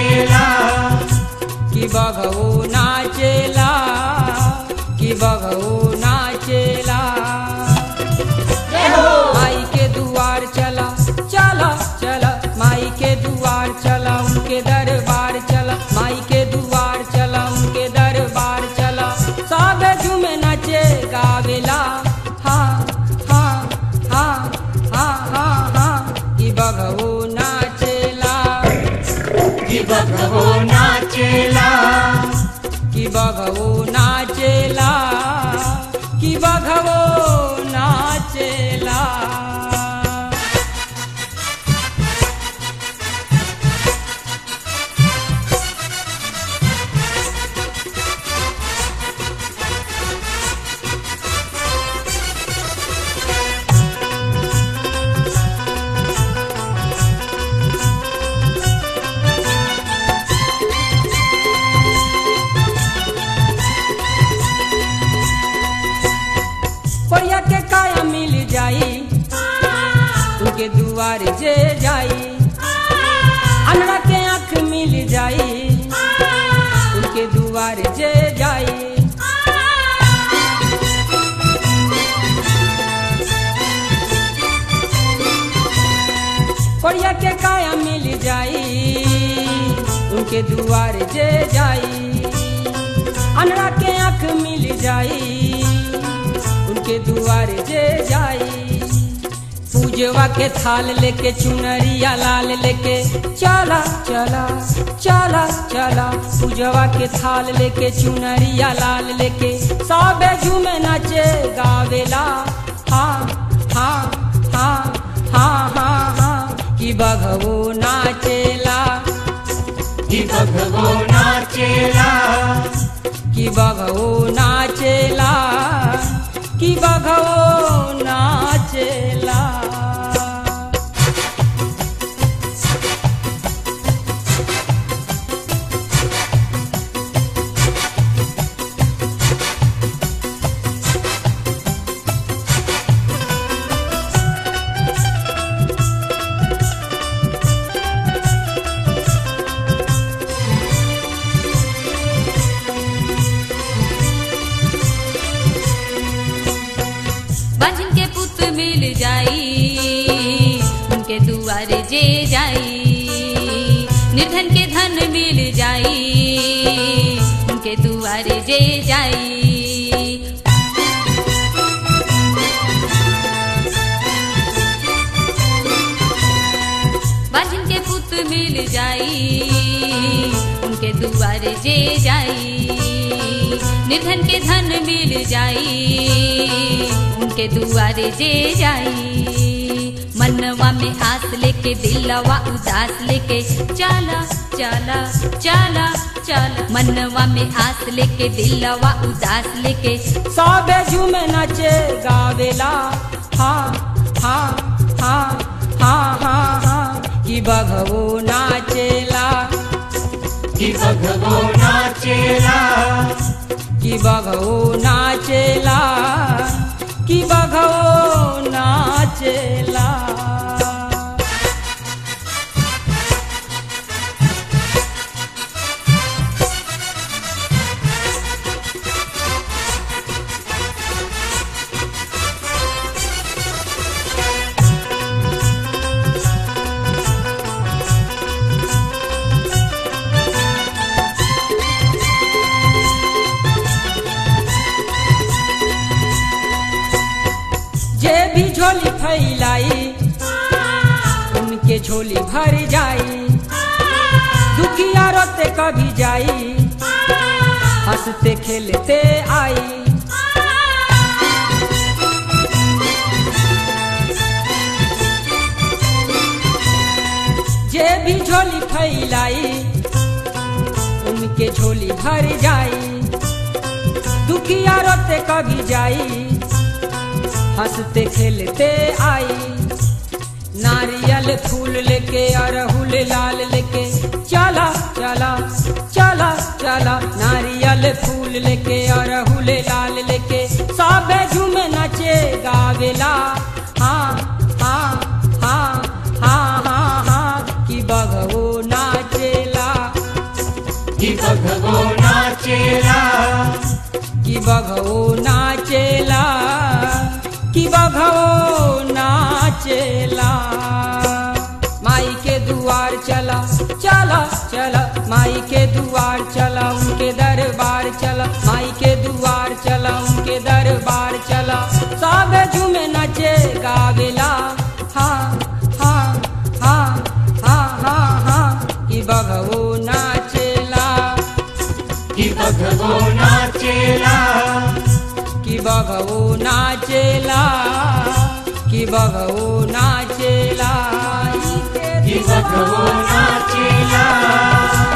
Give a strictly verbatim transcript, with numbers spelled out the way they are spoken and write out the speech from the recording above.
नाचेला कि बघवो नाचेला कि बघवो नाचेला माई के दुआर चला चला चला माई के दुआर चला उनके दरबार चला माई के दुआर चला उनके दरबार चला सब झूमे नाचे गावेला हाँ हाँ हाँ हाँ हाँ हाँ कि बघवो नाचेला कि बघवो नाचेला कि बघवो नाचेला कि बघवो नाचेला कोरिया के काया मिल जाई उनके दुआर जे जाई अनरा के आँख मिल जाई उनके दुआर जे जाई कोरिया के काया मिल जाई उनके दुआर जे जाई अनरा के आँख मिल जाई उनके दुआर जे जाई पूजवा के थाल लेके चुनरिया लाल लेके चला चला चला चला पूजवा के थाल लेके चुनरिया लाल लेके सबे झूमे नाचे गावेला हाँ हाँ हाँ हाँ हाँ हाँ कि बघवो नाचेला कि बघवो नाचेला कि बघवो नाचेला कि बघवो नाचेला बाजिन के पुत मिल जाई उनके दुआर जे जाई निर्धन के धन मिल जाई उनके दुआर जे जाई बाजिन के पुत मिल जाई उनके दुआर जे जाई निर्धन के धन मिल जाई उनके दुआरे जे जाई मनवा में आस लेके दिलवा उदास लेके चला चला चला चला मनवा में आस लेके दिलवा उदास लेके सबे झूमे नाचे गावेला हाँ हाँ हाँ हाँ हाँ हाँ कि बघवो नाचेला कि बघवो नाचेला कि बघवो नाचेला कि बघवो नाचेला जे भी झोली फैलाई उनके झोली भर जाई दुखिया रोते कभी जाई हंसते खेलते आई जे भी झोली फैलाई उनके झोली भर जाई दुखिया रोते कभी जाई हंसते खेलते आई नारियल फूल लेके अरहुल लाल लेके चला चला चला चला नारियल फूल लेके अरहुल लाल लेके सबे झूमे नाचे गावेला हाँ हाँ हाँ हाँ हाँ हाँ कि बघवो नाचेला दुआर चला चला चला माई के दुआर चला उनके दरबार चला माई के दुआर चला उनके दरबार चला सब झूमे नचे गावेला हाँ हाँ हाँ हाँ हाँ हाँ कि बघवो नाचेला कि बघवो नाचेला कि बघवो नाचेला कि बघवो नाचेला कि बघवो नाचेला